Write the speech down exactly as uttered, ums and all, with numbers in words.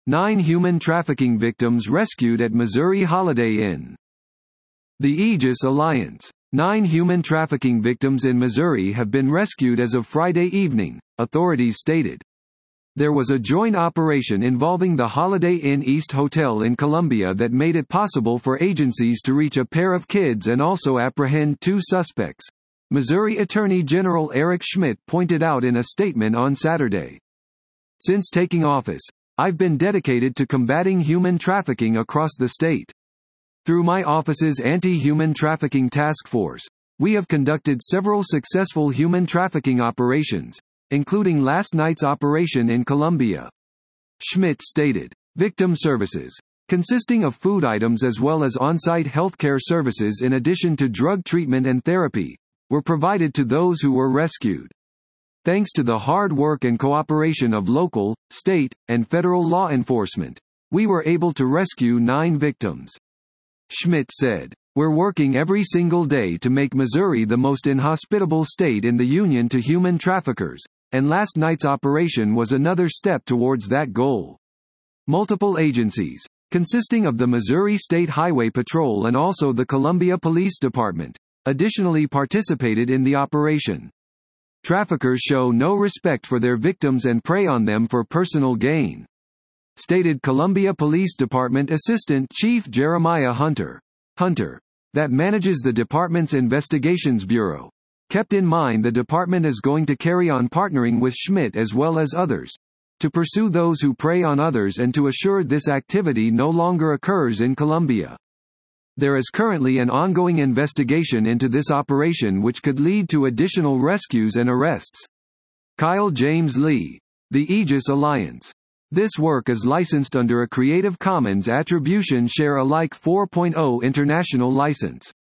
Nine human trafficking victims rescued at Missouri Holiday Inn. The Aegis Alliance. Nine human trafficking victims in Missouri have been rescued as of Friday evening, authorities stated. There was a joint operation involving the Holiday Inn East Hotel in Columbia that made it possible for agencies to reach a pair of kids and also apprehend two suspects, Missouri Attorney General Eric Schmitt pointed out in a statement on Saturday. Since taking office, I've been dedicated to combating human trafficking across the state. Through my office's Anti-Human Trafficking Task Force, we have conducted several successful human trafficking operations, including last night's operation in Columbia. Schmitt stated. Victim services, consisting of food items as well as on-site healthcare services in addition to drug treatment and therapy, were provided to those who were rescued. Thanks to the hard work and cooperation of local, state, and federal law enforcement, we were able to rescue nine victims. Schmitt said, "We're working every single day to make Missouri the most inhospitable state in the union to human traffickers, and last night's operation was another step towards that goal." Multiple agencies, consisting of the Missouri State Highway Patrol and also the Columbia Police Department, additionally participated in the operation. Traffickers show no respect for their victims and prey on them for personal gain, stated Columbia Police Department Assistant Chief Jeremiah Hunter. Hunter, that manages the department's Investigations Bureau, kept in mind the department is going to carry on partnering with Schmitt as well as others, to pursue those who prey on others and to assure this activity no longer occurs in Columbia. There is currently an ongoing investigation into this operation which could lead to additional rescues and arrests. Kyle James Lee. The Aegis Alliance. This work is licensed under a Creative Commons Attribution Share Alike four point oh international license.